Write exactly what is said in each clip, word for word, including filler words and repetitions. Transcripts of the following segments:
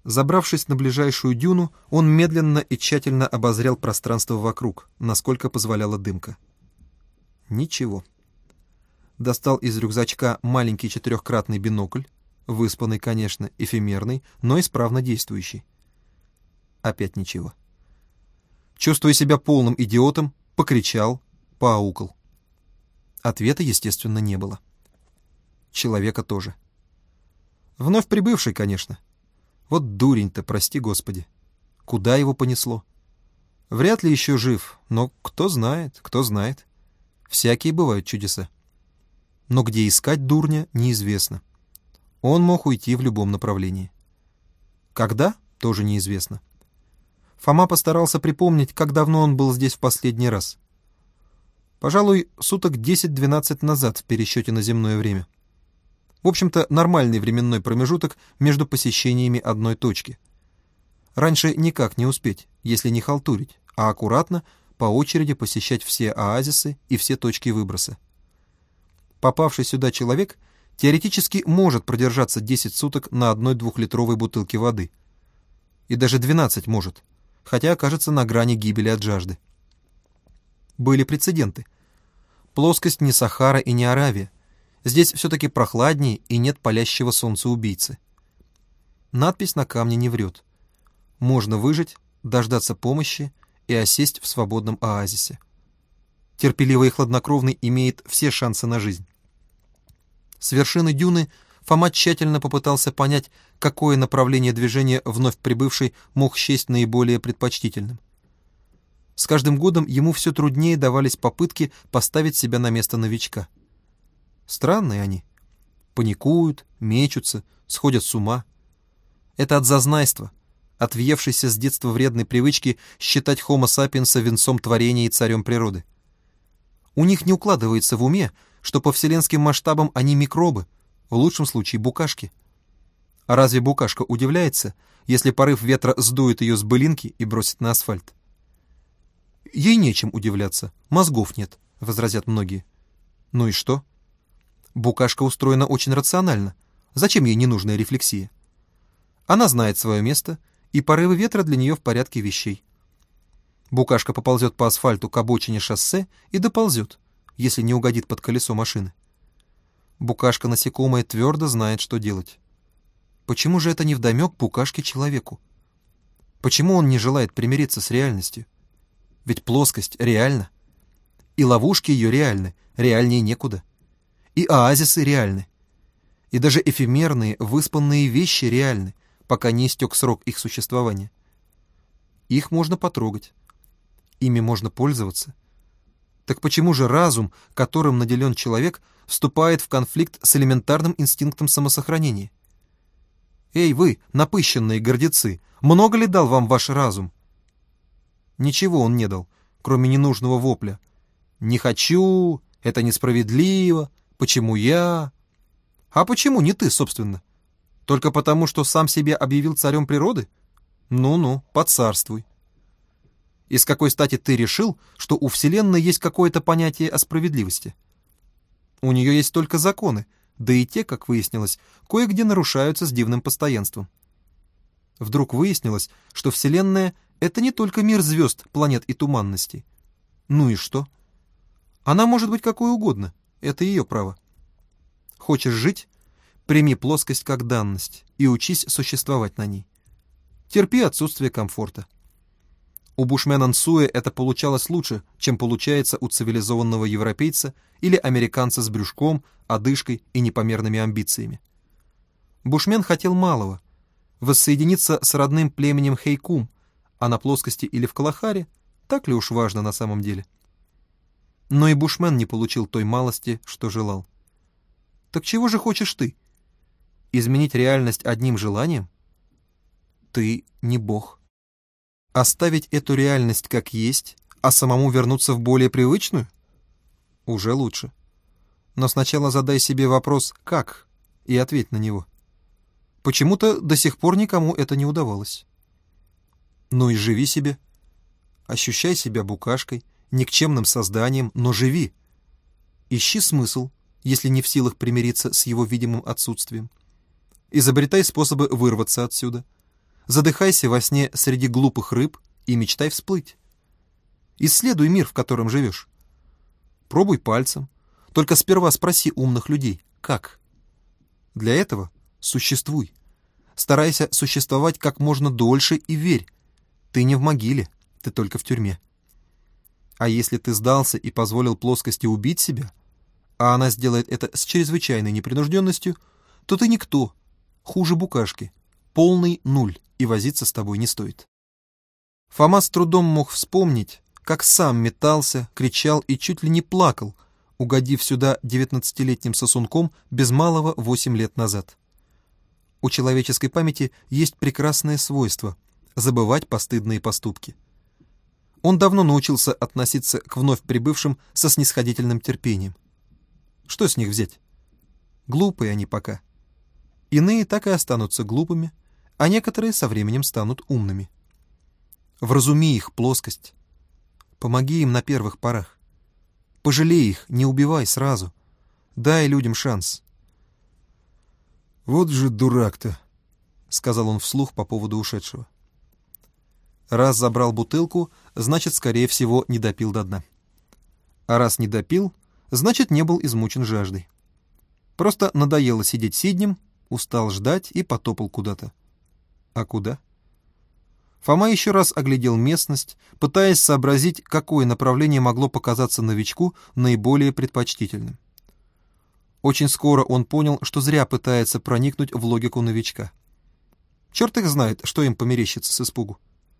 Забравшись на ближайшую дюну, он медленно и тщательно обозрел пространство вокруг, насколько позволяла дымка. Ничего. Достал из рюкзачка маленький четырехкратный бинокль, выспанный, конечно, эфемерный, но исправно действующий. Опять ничего. Чувствуя себя полным идиотом, покричал, поаукал. Ответа, естественно, не было. Человека тоже. Вновь прибывший, конечно. Вот дурень-то, прости господи. Куда его понесло? Вряд ли еще жив, но кто знает, кто знает. Всякие бывают чудеса. Но где искать дурня, неизвестно. Он мог уйти в любом направлении. Когда? Тоже неизвестно. Фома постарался припомнить, как давно он был здесь в последний раз. Пожалуй, суток десять-двенадцать назад в пересчете на земное время. В общем-то, нормальный временной промежуток между посещениями одной точки. Раньше никак не успеть, если не халтурить, а аккуратно, по очереди посещать все оазисы и все точки выброса. Попавший сюда человек теоретически может продержаться десять суток на одной двухлитровой бутылке воды. И даже двенадцать может, хотя окажется на грани гибели от жажды. Были прецеденты. Плоскость не Сахара и не Аравия. Здесь все-таки прохладнее и нет палящего солнца убийцы. Надпись на камне не врет. Можно выжить, дождаться помощи и осесть в свободном оазисе. Терпеливый и хладнокровный имеет все шансы на жизнь. С вершины дюны Фома тщательно попытался понять, какое направление движения вновь прибывший мог счесть наиболее предпочтительным. С каждым годом ему все труднее давались попытки поставить себя на место новичка. Странные они. Паникуют, мечутся, сходят с ума. Это от зазнайства, от въевшейся с детства вредной привычки считать хомо сапиенса венцом творения и царем природы. У них не укладывается в уме, что по вселенским масштабам они микробы, в лучшем случае букашки. А разве букашка удивляется, если порыв ветра сдует ее с былинки и бросит на асфальт? Ей нечем удивляться, мозгов нет, возразят многие. Ну и что? Букашка устроена очень рационально. Зачем ей ненужная рефлексия? Она знает свое место, и порывы ветра для нее в порядке вещей. Букашка поползет по асфальту к обочине шоссе и доползет, если не угодит под колесо машины. Букашка насекомое твердо знает, что делать. Почему же это невдомек букашке человеку? Почему он не желает примириться с реальностью? Ведь плоскость реальна. И ловушки ее реальны, реальнее некуда. И оазисы реальны. И даже эфемерные, выспанные вещи реальны, пока не истек срок их существования. Их можно потрогать. Ими можно пользоваться. Так почему же разум, которым наделен человек, вступает в конфликт с элементарным инстинктом самосохранения? Эй, вы, напыщенные гордецы, много ли дал вам ваш разум? Ничего он не дал, кроме ненужного вопля. «Не хочу, это несправедливо, почему я?» А почему не ты, собственно? Только потому, что сам себя объявил царем природы? Ну-ну, поцарствуй. И с какой стати ты решил, что у Вселенной есть какое-то понятие о справедливости? У нее есть только законы, да и те, как выяснилось, кое-где нарушаются с дивным постоянством. Вдруг выяснилось, что Вселенная — это не только мир звезд, планет и туманностей. Ну и что? Она может быть какой угодно, это ее право. Хочешь жить? Прими плоскость как данность и учись существовать на ней. Терпи отсутствие комфорта. У бушмена Нсуэ это получалось лучше, чем получается у цивилизованного европейца или американца с брюшком, одышкой и непомерными амбициями. Бушмен хотел малого — воссоединиться с родным племенем Хэйкум, а на плоскости или в Калахаре так ли уж важно на самом деле? Но и бушмен не получил той малости, что желал. Так чего же хочешь ты? Изменить реальность одним желанием? Ты не бог. Оставить эту реальность как есть, а самому вернуться в более привычную? Уже лучше. Но сначала задай себе вопрос «как?» и ответь на него. Почему-то до сих пор никому это не удавалось. Ну и живи себе. Ощущай себя букашкой, никчемным созданием, но живи. Ищи смысл, если не в силах примириться с его видимым отсутствием. Изобретай способы вырваться отсюда. задыхайся во сне среди глупых рыб и мечтай всплыть. Исследуй мир, в котором живешь. Пробуй пальцем, только сперва спроси умных людей, как. Для этого существуй. Старайся существовать как можно дольше и верь, ты не в могиле, ты только в тюрьме. А если ты сдался и позволил плоскости убить себя, а она сделает это с чрезвычайной непринужденностью, то ты никто, хуже букашки, полный нуль, и возиться с тобой не стоит. Фома с трудом мог вспомнить, как сам метался, кричал и чуть ли не плакал, угодив сюда девятнадцатилетним сосунком без малого восемь лет назад. У человеческой памяти есть прекрасное свойство — забывать постыдные поступки. Он давно научился относиться к вновь прибывшим со снисходительным терпением. Что с них взять? Глупые они пока. Иные так и останутся глупыми, а некоторые со временем станут умными. Вразуми их плоскость. Помоги им на первых порах. Пожалей их, не убивай сразу. Дай людям шанс. «Вот же дурак-то», — сказал он вслух по поводу ушедшего. Раз забрал бутылку, значит, скорее всего, не допил до дна. А раз не допил, значит, не был измучен жаждой. Просто надоело сидеть сиднем, устал ждать и потопал куда-то. А куда? Фома еще раз оглядел местность, пытаясь сообразить, какое направление могло показаться новичку наиболее предпочтительным. Очень скоро он понял, что зря пытается проникнуть в логику новичка. Черт их знает, что им померещится с испугу.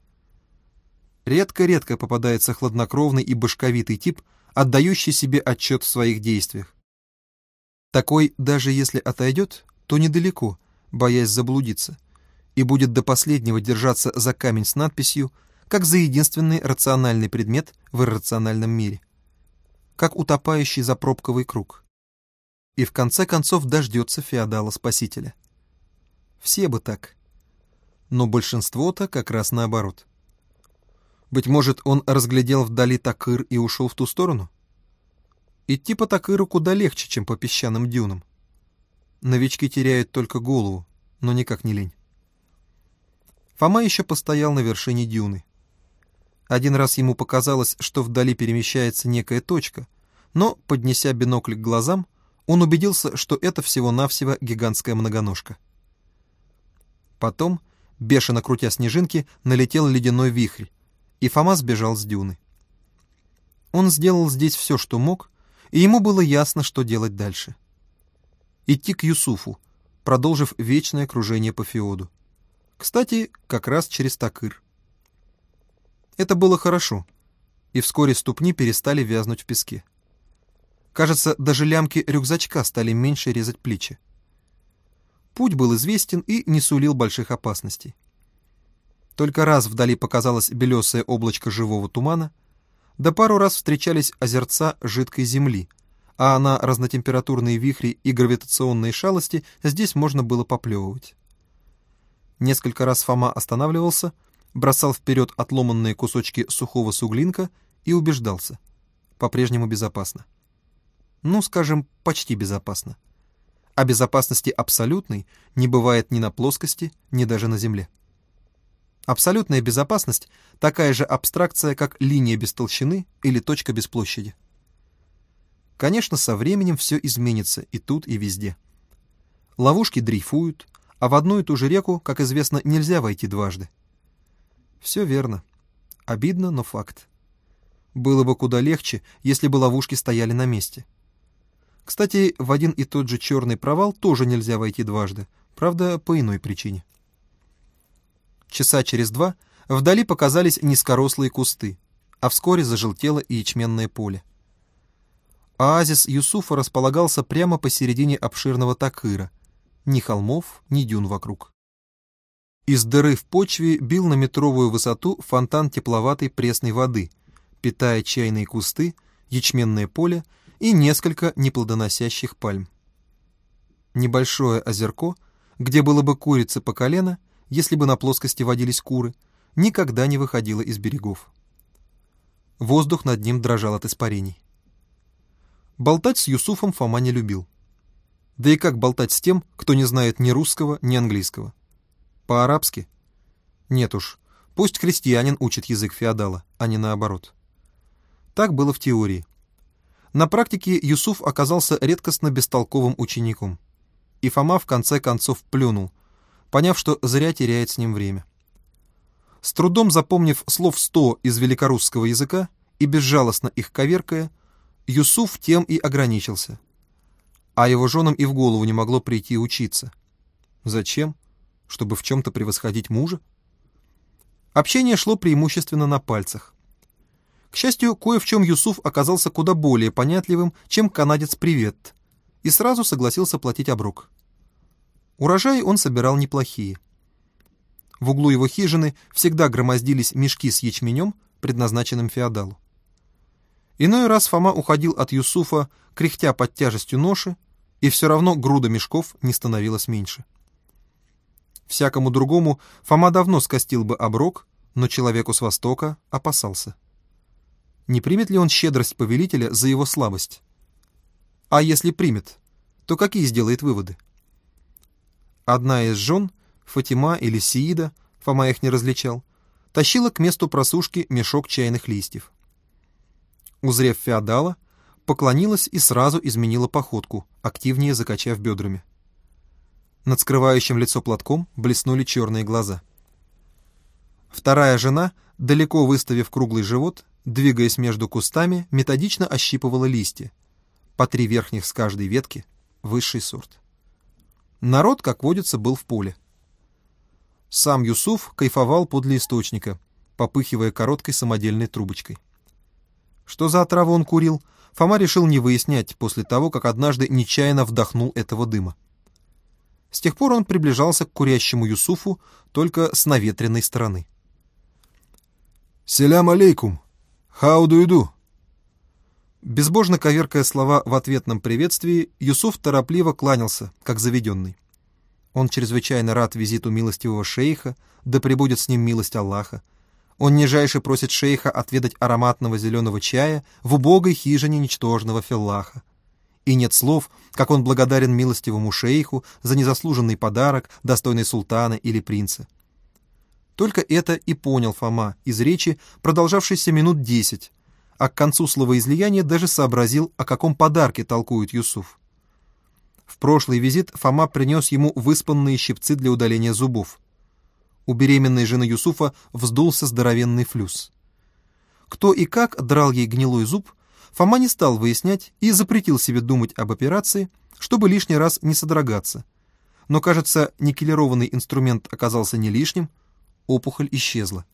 Редко-редко попадается хладнокровный и башковитый тип, отдающий себе отчет в своих действиях. Такой, даже если отойдет, то недалеко, боясь заблудиться, и будет до последнего держаться за камень с надписью, как за единственный рациональный предмет в иррациональном мире, как утопающий за пробковый круг. И в конце концов дождется феодала-спасителя. Все бы так. Но большинство-то как раз наоборот. Быть может, он разглядел вдали Такыр и ушел в ту сторону? Идти по Такыру куда легче, чем по песчаным дюнам. Новички теряют только голову, но никак не лень. Фома еще постоял на вершине дюны. Один раз ему показалось, что вдали перемещается некая точка, но, поднеся бинокль к глазам, он убедился, что это всего-навсего гигантская многоножка. Потом, бешено крутя снежинки, налетел ледяной вихрь, и Фома сбежал с дюны. Он сделал здесь все, что мог, и ему было ясно, что делать дальше. Идти к Юсуфу, продолжив вечное кружение по феоду. Кстати, как раз через Такыр. Это было хорошо, и вскоре ступни перестали вязнуть в песке. Кажется, даже лямки рюкзачка стали меньше резать плечи. Путь был известен и не сулил больших опасностей. Только раз вдали показалось белесое облачко живого тумана, да пару раз встречались озерца жидкой земли, а на разнотемпературные вихри и гравитационные шалости здесь можно было поплевывать. Несколько раз Фома останавливался, бросал вперед отломанные кусочки сухого суглинка и убеждался. По-прежнему безопасно. Ну, скажем, почти безопасно. А безопасности абсолютной не бывает ни на плоскости, ни даже на Земле. Абсолютная безопасность — такая же абстракция, как линия без толщины или точка без площади. Конечно, со временем все изменится и тут, и везде. Ловушки дрейфуют, а в одну и ту же реку, как известно, нельзя войти дважды. Все верно. Обидно, но факт. Было бы куда легче, если бы ловушки стояли на месте. Кстати, в один и тот же черный провал тоже нельзя войти дважды, правда, по иной причине. Часа через два вдали показались низкорослые кусты, а вскоре зажелтело и ячменное поле. Оазис Юсуфа располагался прямо посередине обширного Такыра, ни холмов, ни дюн вокруг. Из дыры в почве бил на метровую высоту фонтан тепловатой пресной воды, питая чайные кусты, ячменное поле и несколько неплодоносящих пальм. Небольшое озерко, где было бы курицы по колено, если бы на плоскости водились куры, никогда не выходило из берегов. Воздух над ним дрожал от испарений. Болтать с Юсуфом Фома не любил. Да и как болтать с тем, кто не знает ни русского, ни английского? По-арабски? Нет уж, пусть крестьянин учит язык феодала, а не наоборот. Так было в теории. На практике Юсуф оказался редкостно бестолковым учеником, и Фома в конце концов плюнул, поняв, что зря теряет с ним время. С трудом запомнив слов сто из великорусского языка и безжалостно их коверкая, Юсуф тем и ограничился. А его женам и в голову не могло прийти учиться. Зачем? Чтобы в чем-то превосходить мужа? Общение шло преимущественно на пальцах. К счастью, кое в чем Юсуф оказался куда более понятливым, чем канадец Привет, и сразу согласился платить оброк. Урожаи он собирал неплохие. В углу его хижины всегда громоздились мешки с ячменем, предназначенным феодалу. Иной раз Фома уходил от Юсуфа, кряхтя под тяжестью ноши, и все равно груда мешков не становилась меньше. Всякому другому Фома давно скостил бы оброк, но человеку с Востока опасался. Не примет ли он щедрость повелителя за его слабость? А если примет, то какие сделает выводы? Одна из жен, Фатима или Сиида, Фома их не различал, тащила к месту просушки мешок чайных листьев. Узрев феодала, поклонилась и сразу изменила походку, активнее закачав бедрами. Над скрывающим лицо платком блеснули черные глаза. Вторая жена, далеко выставив круглый живот, двигаясь между кустами, методично ощипывала листья. По три верхних с каждой ветки, высший сорт. Народ, как водится, был в поле. Сам Юсуф кайфовал подле источника, попыхивая короткой самодельной трубочкой. Что за отраву он курил, Фома решил не выяснять после того, как однажды нечаянно вдохнул этого дыма. С тех пор он приближался к курящему Юсуфу только с наветренной стороны. «Селям алейкум! How do you do?» Безбожно коверкая слова в ответном приветствии, Юсуф торопливо кланялся, как заведенный. Он чрезвычайно рад визиту милостивого шейха, да пребудет с ним милость Аллаха. Он нижайше просит шейха отведать ароматного зеленого чая в убогой хижине ничтожного феллаха. И нет слов, как он благодарен милостивому шейху за незаслуженный подарок, достойный султана или принца. Только это и понял Фома из речи, продолжавшейся минут десять, а к концу словоизлияния даже сообразил, о каком подарке толкует Юсуф. В прошлый визит Фома принес ему выспанные щипцы для удаления зубов. У беременной жены Юсуфа вздулся здоровенный флюс. Кто и как драл ей гнилой зуб, Фома не стал выяснять и запретил себе думать об операции, чтобы лишний раз не содрогаться. Но, кажется, никелированный инструмент оказался не лишним, опухоль исчезла.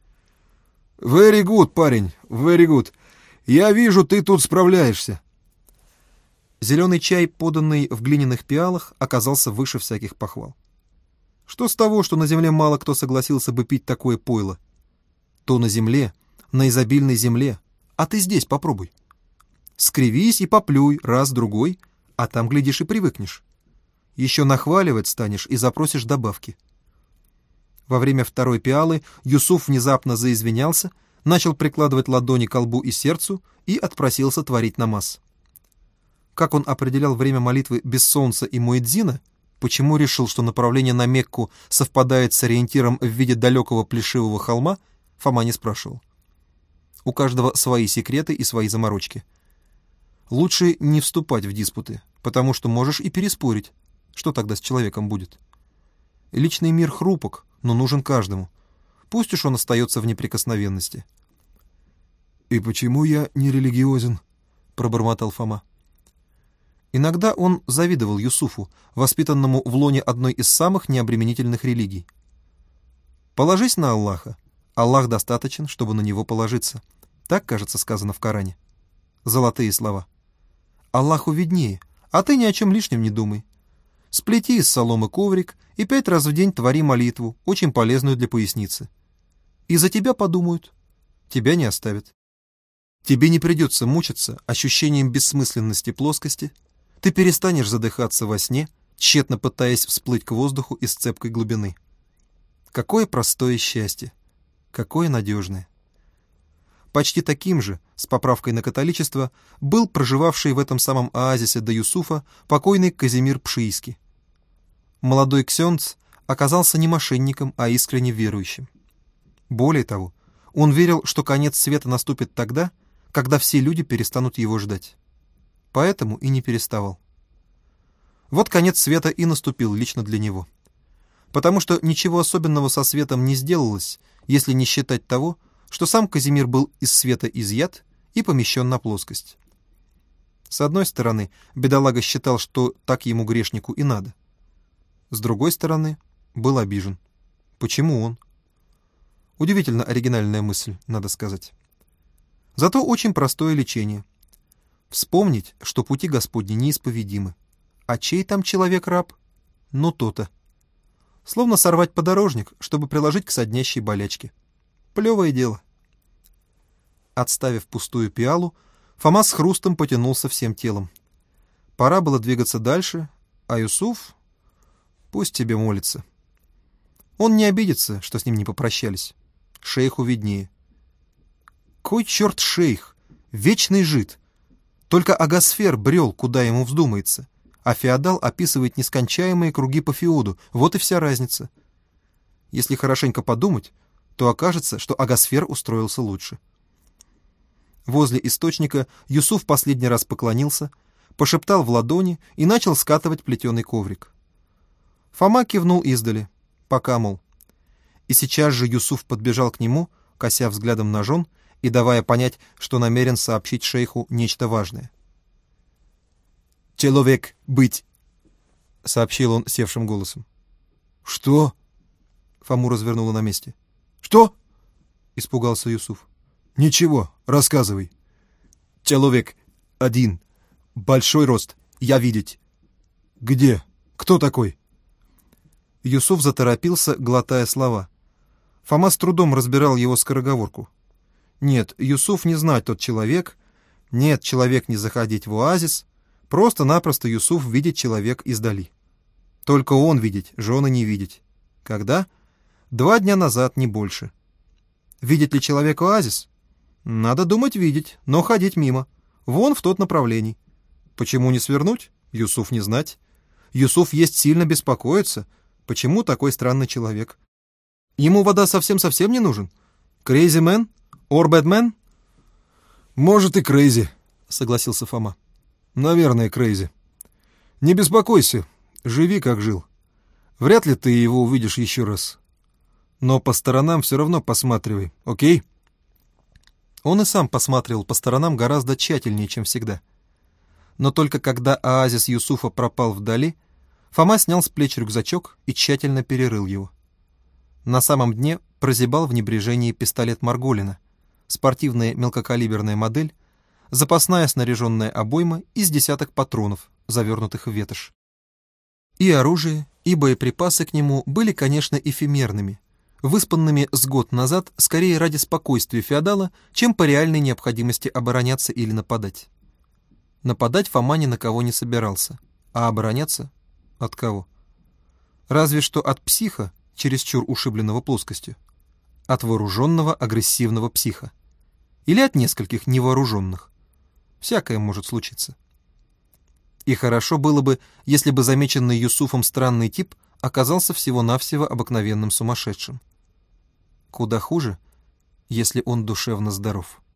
«Very good, парень, very good. Я вижу, ты тут справляешься». Зеленый чай, поданный в глиняных пиалах, оказался выше всяких похвал. Что с того, что на земле мало кто согласился бы пить такое пойло? То на земле, на изобильной земле, а ты здесь попробуй. Скривись и поплюй раз-другой, а там, глядишь, и привыкнешь. Еще нахваливать станешь и запросишь добавки. Во время второй пиалы Юсуф внезапно заизвинялся, начал прикладывать ладони к лбу и сердцу и отпросился творить намаз. Как он определял время молитвы без солнца и муэдзина, почему решил, что направление на Мекку совпадает с ориентиром в виде далекого плешивого холма, Фома не спрашивал. У каждого свои секреты и свои заморочки. Лучше не вступать в диспуты, потому что можешь и переспорить. Что тогда с человеком будет? Личный мир хрупок, но нужен каждому. Пусть уж он остается в неприкосновенности. «И почему я не религиозен?» — пробормотал Фома. Иногда он завидовал Юсуфу, воспитанному в лоне одной из самых необременительных религий. «Положись на Аллаха. Аллах достаточен, чтобы на него положиться». Так, кажется, сказано в Коране. Золотые слова. Аллаху виднее, а ты ни о чем лишнем не думай. Сплети из соломы коврик и пять раз в день твори молитву, очень полезную для поясницы. И за тебя подумают. Тебя не оставят. Тебе не придется мучиться ощущением бессмысленности плоскости. Ты перестанешь задыхаться во сне, тщетно пытаясь всплыть к воздуху из цепкой глубины. Какое простое счастье! Какое надежное! Почти таким же, с поправкой на католичество, был проживавший в этом самом оазисе до Юсуфа покойный Казимир Пшийский. Молодой ксёндз, оказался не мошенником, а искренне верующим. Более того, он верил, что конец света наступит тогда, когда все люди перестанут его ждать. Поэтому и не переставал. Вот конец света и наступил лично для него. Потому что ничего особенного со светом не сделалось, если не считать того, что сам Казимир был из света изъят и помещен на плоскость. С одной стороны, бедолага считал, что так ему, грешнику, и надо. С другой стороны, был обижен. Почему он? Удивительно оригинальная мысль, надо сказать. Зато очень простое лечение. Вспомнить, что пути Господни неисповедимы. А чей там человек-раб? Ну, то-то. Словно сорвать подорожник, чтобы приложить к соднящей болячке. Плевое дело. Отставив пустую пиалу, Фома с хрустом потянулся всем телом. Пора было двигаться дальше, а Юсуф... Пусть тебе молится. Он не обидится, что с ним не попрощались. Шейху виднее. Кой черт шейх? Вечный жид. Только Агасфер брел, куда ему вздумается, а феодал описывает нескончаемые круги по феоду. Вот и вся разница. Если хорошенько подумать, то окажется, что Агасфер устроился лучше. Возле источника Юсуф последний раз поклонился, пошептал в ладони и начал скатывать плетеный коврик. Фома кивнул издали, пока, мол. И сейчас же Юсуф подбежал к нему, кося взглядом на жен и давая понять, что намерен сообщить шейху нечто важное. «Человек быть», — сообщил он севшим голосом. «Что?» — Фому развернуло на месте. «Что?» — испугался Юсуф. «Ничего, рассказывай». «Человек один. Большой рост. Я видеть». «Где? Кто такой?» Юсуф заторопился, глотая слова. Фома с трудом разбирал его скороговорку. Нет, Юсуф не знать тот человек. Нет, человек не заходить в оазис. Просто-напросто Юсуф видит человек издали. Только он видеть, жены не видеть. Когда? Два дня назад, не больше. Видит ли человек оазис? Надо думать, видеть, но ходить мимо. Вон в тот направлении. Почему не свернуть? Юсуф не знать. Юсуф есть сильно беспокоится. Почему такой странный человек? Ему вода совсем-совсем не нужен? Crazy man? Or bad man? «Может, и крейзи», — согласился Фома. «Наверное, крейзи. Не беспокойся, живи, как жил. Вряд ли ты его увидишь еще раз. Но по сторонам все равно посматривай, окей?» Он и сам посматривал по сторонам гораздо тщательнее, чем всегда. Но только когда оазис Юсуфа пропал вдали, Фома снял с плеч рюкзачок и тщательно перерыл его. На самом дне прозябал в небрежении пистолет Марголина, спортивная мелкокалиберная модель, запасная снаряженная обойма из десяток патронов, завернутых в ветошь. И оружие, и боеприпасы к нему были, конечно, эфемерными, выспанными с год назад скорее ради спокойствия феодала, чем по реальной необходимости обороняться или нападать. Нападать Фома ни на кого не собирался, а обороняться от кого? Разве что от психа, чересчур ушибленного плоскостью, от вооруженного агрессивного психа, или от нескольких невооруженных. Всякое может случиться. И хорошо было бы, если бы замеченный Юсуфом странный тип оказался всего-навсего обыкновенным сумасшедшим. Куда хуже, если он душевно здоров.